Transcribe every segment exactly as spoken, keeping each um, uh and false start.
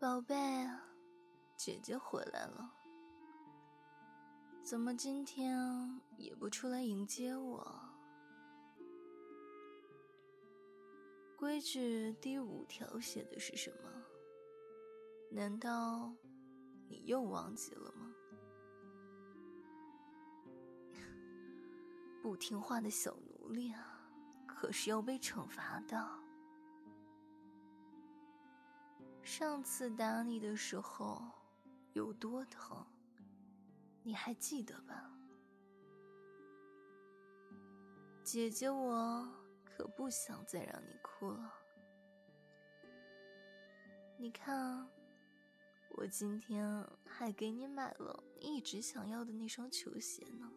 宝贝，姐姐回来了。怎么今天也不出来迎接我？规矩第五条写的是什么？难道你又忘记了吗？不听话的小奴隶啊，可是要被惩罚的。上次打你的时候有多疼，你还记得吧？姐姐我可不想再让你哭了。你看，我今天还给你买了你一直想要的那双球鞋呢。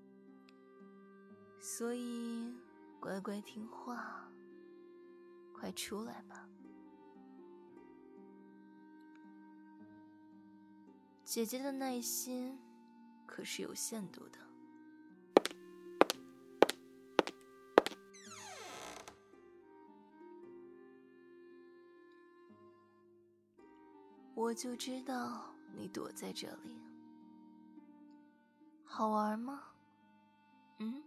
所以乖乖听话，快出来吧。姐姐的耐心可是有限度的。我就知道你躲在这里。好玩吗？嗯？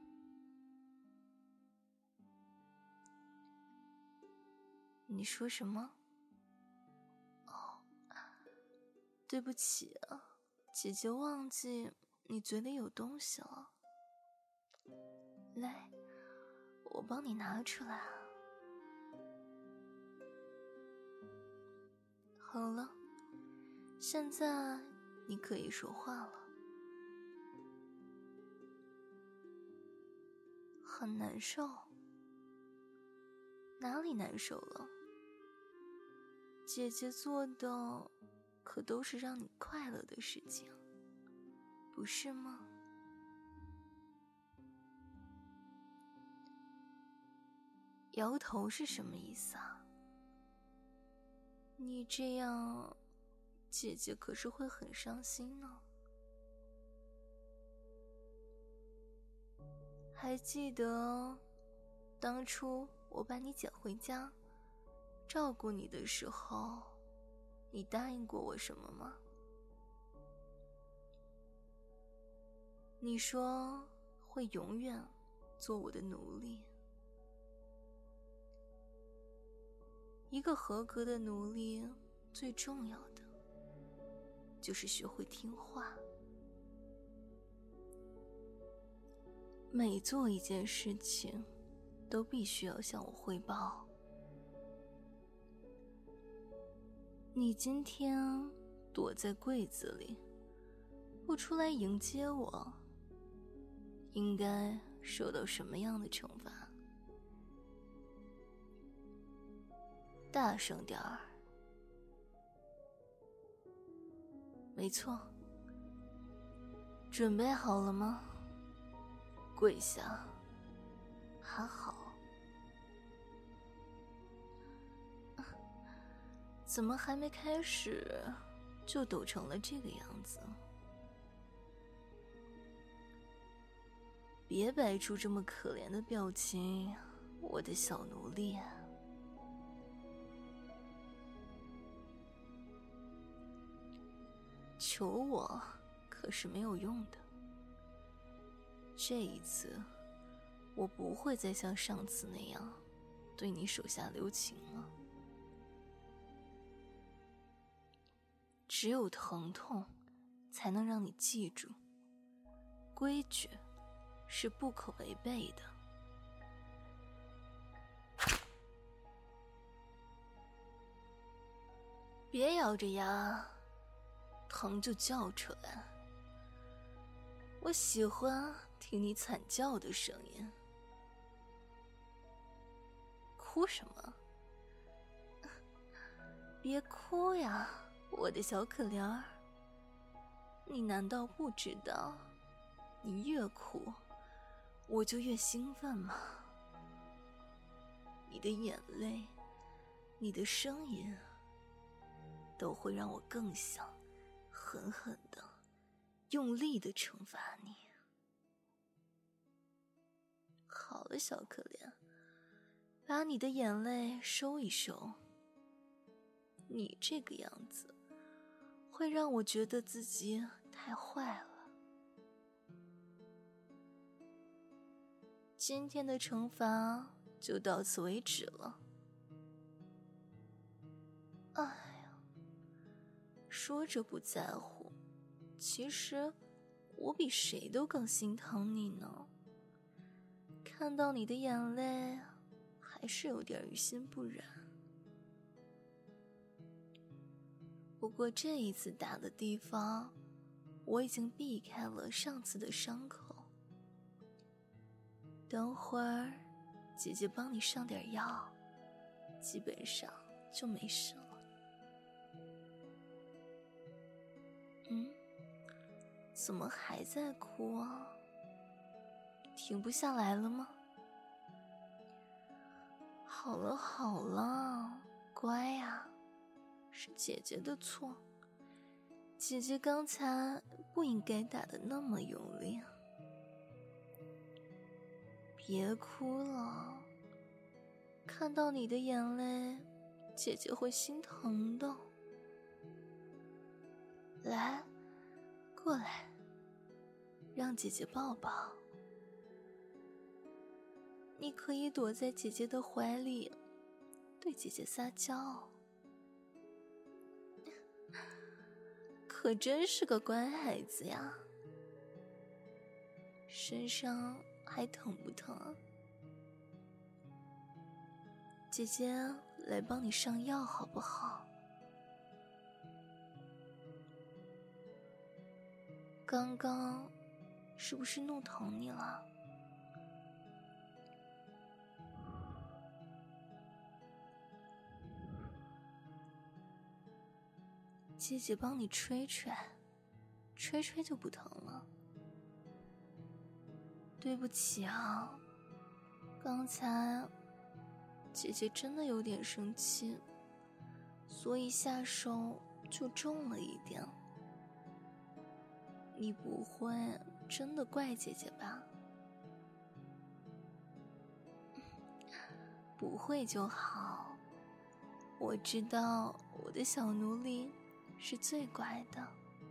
你说什么？哦，对不起啊，姐姐忘记你嘴里有东西了。来，我帮你拿出来。好了，现在你可以说话了。很难受？哪里难受了？姐姐做的可都是让你快乐的事情，不是吗？摇头是什么意思啊？你这样，姐姐可是会很伤心呢。还记得当初我把你捡回家照顾你的时候，你答应过我什么吗？你说会永远做我的奴隶。一个合格的奴隶最重要的就是学会听话。每做一件事情都必须要向我汇报。你今天躲在柜子里不出来迎接我，应该受到什么样的惩罚？大声点儿。没错。准备好了吗？跪下。还好。怎么还没开始就抖成了这个样子？别摆出这么可怜的表情，我的小奴隶。求我可是没有用的。这一次我不会再像上次那样对你手下留情了。只有疼痛才能让你记住，规矩是不可违背的。别咬着牙，疼就叫出来。我喜欢听你惨叫的声音。哭什么？别哭呀，我的小可怜儿。你难道不知道，你越哭，我就越兴奋吗？你的眼泪，你的声音，都会让我更想狠狠的用力的惩罚你。好了，小可怜，把你的眼泪收一收。 你这个样子会让我觉得自己太坏了。今天的惩罚就到此为止了。哎呀，说着不在乎，其实我比谁都更心疼你呢。看到你的眼泪，还是有点于心不忍。不过这一次打的地方，我已经避开了上次的伤口。等会儿，姐姐帮你上点药，基本上就没事了。嗯，怎么还在哭啊？停不下来了吗？好了好了，乖呀，是姐姐的错。姐姐刚才不应该打得那么用力。别哭了，看到你的眼泪，姐姐会心疼的。来，过来，让姐姐抱抱。你可以躲在姐姐的怀里，对姐姐撒娇。可真是个乖孩子呀。身上还疼不疼啊？姐姐来帮你上药好不好？刚刚是不是弄疼你了？姐姐帮你吹吹，吹吹就不疼了。对不起啊，刚才姐姐真的有点生气，所以下手就重了一点。你不会真的怪姐姐吧？不会就好。我知道我的小奴隶是最乖的。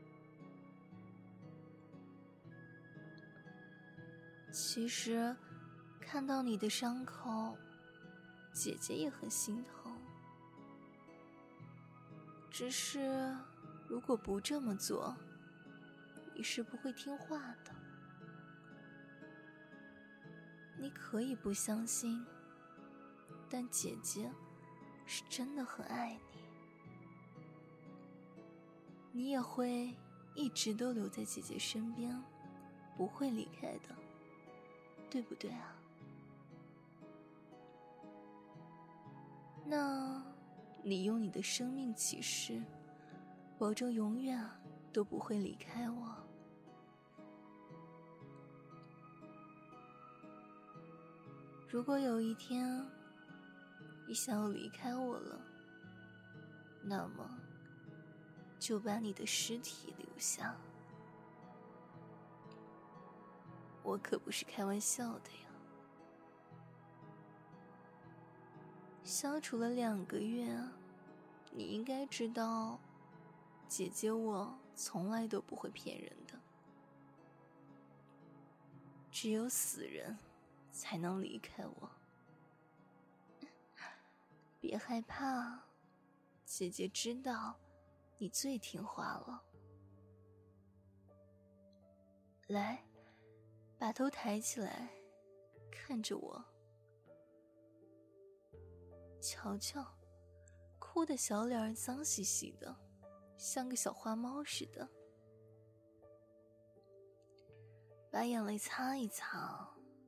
其实看到你的伤口，姐姐也很心疼。只是如果不这么做，你是不会听话的。你可以不相信，但姐姐是真的很爱你。你也会一直都留在姐姐身边，不会离开的，对不对啊？那你用你的生命起誓，保证永远都不会离开我。如果有一天你想要离开我了，那么就把你的尸体留下。我可不是开玩笑的呀。相处了两个月，你应该知道，姐姐我从来都不会骗人的。只有死人才能离开我。别害怕，姐姐知道你最听话了。来，把头抬起来，看着我。瞧瞧，哭的小脸脏兮兮的，像个小花猫似的。把眼泪擦一擦。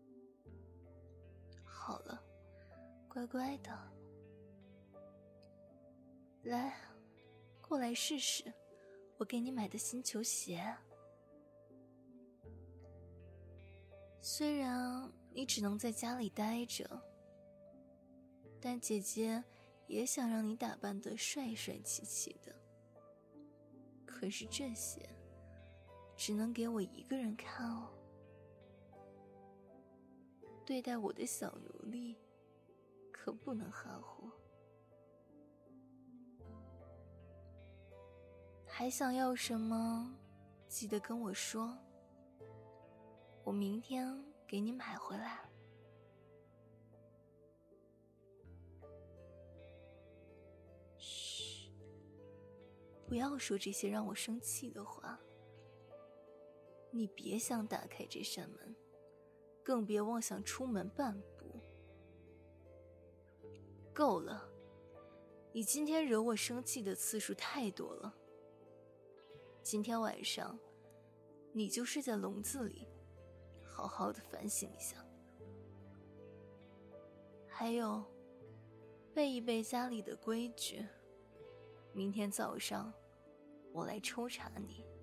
好了，乖乖的。来，过来试试我给你买的新球鞋。虽然你只能在家里待着，但姐姐也想让你打扮得帅帅气气的。可是这些只能给我一个人看哦。对待我的小奴隶可不能含糊。 还想要什么，记得跟我说，我明天给你买回来。嘘，不要说这些让我生气的话。你别想打开这扇门，更别妄想出门半步。够了，你今天惹我生气的次数太多了。今天晚上，你就睡在笼子里，好好的反省一下。还有，背一背家里的规矩。明天早上，我来抽查你。